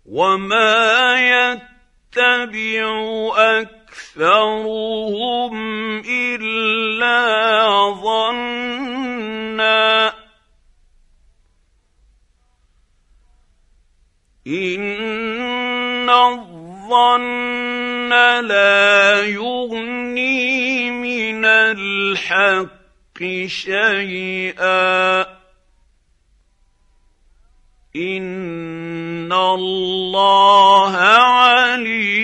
وما يتبع أكثرهم إلا ظنا إن الظن لا يغني من الحق شيئا إن الله عليم